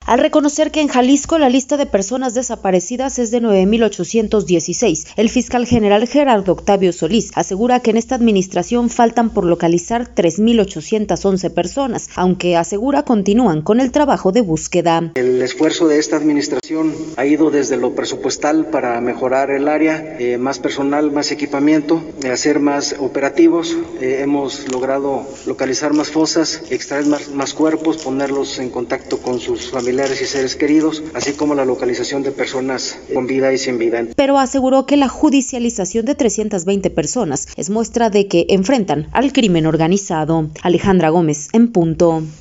al reconocer que en Jalisco la lista de personas desaparecidas es de 9,816. El fiscal general Gerardo Octavio Solís asegura que en esta administración faltan por localizar 3,811 personas, aunque asegura continúan con el trabajo de búsqueda. El esfuerzo de esta administración ha ido desde lo presupuestal para mejorar el área, más personal, más equipamiento, hacer más operativos. Hemos logrado localizar más fosas, extraer más cuerpos, ponerlos en contacto con sus familiares y seres queridos, así como la localización de personas con vida y sin vida. Pero aseguró que la judicialización de 320 personas es muestra de que enfrentan al crimen organizado. Alejandra Gómez, en punto.